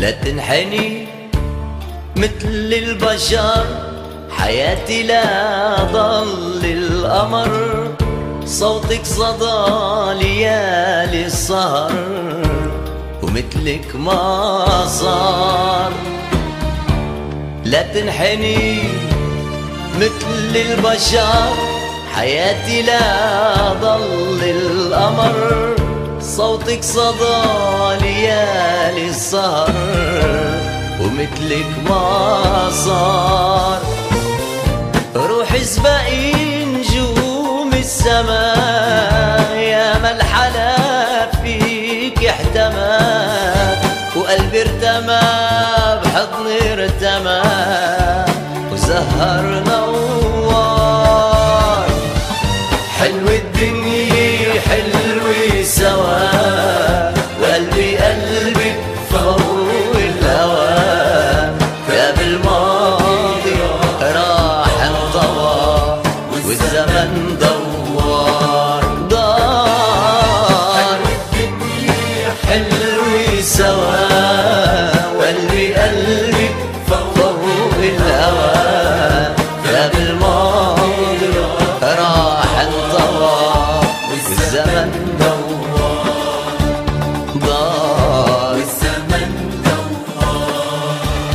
لا تنحني مثل البشر، حياتي لا ضل القمر، صوتك صدى ليالي السهر، ومثلك ما صار. لا تنحني مثل البشر، حياتي لا ضل القمر، صوتك صدى ليالي السهر، ومثلك ما صار. روحي سبقي نجوم السماء، يا ما الحلا فيك احتمى، وقلبي ارتمى بحضني ارتمى، وزهر نوار. حلو الدنيا حلوة سوا، وقلبي قلبك فوق الهوى، يا بالماضي راح انطوى، والزمن دوار دار. حلوة سوا، وقلبي قلبك فوق الهوى، يا بالماضي راح انطوى، والزمن دوار دار. والزمن دوار.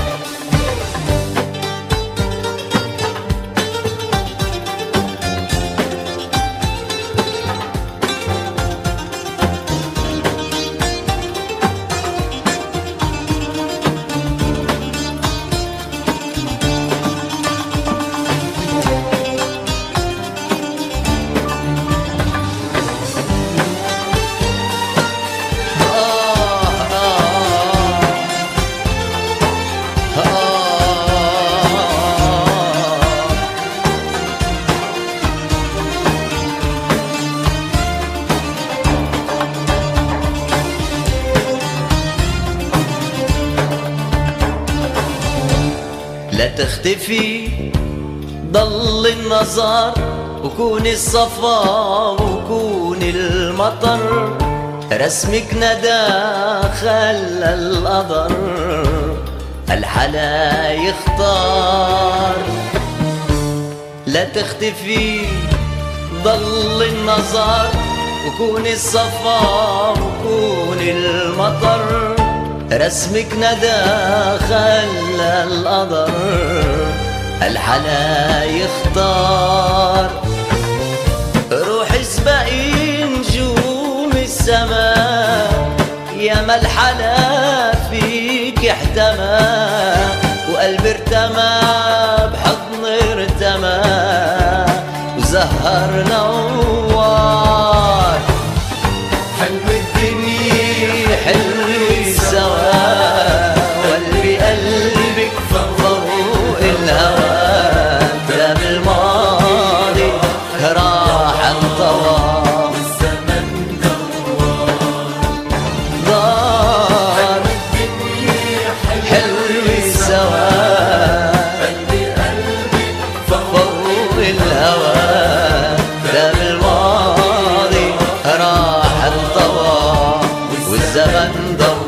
لا تختفي ضل النظر، وكون الصفا وكون المطر، رسمك ندى خلى القدر الحلا يختار. لا تختفي ضل النظر، وكون الصفا وكون المطر، رسمك ندى خلى القدر الحلا يختار. روحي سبقي نجوم السماء، يا ما الحلا فيك احتمى، وقلبي ارتمى بحضني ارتمى، وزهر نوار. حلو الدنيا حلوة سوا، وقلبي قلبك فوق الهوى، يا بالماضي راح انطوى، والزمن دوار دار. حلوة سوا، قلبي قلبك فوق الهوى، يا بالماضي راح انطوى، والزمن دوار.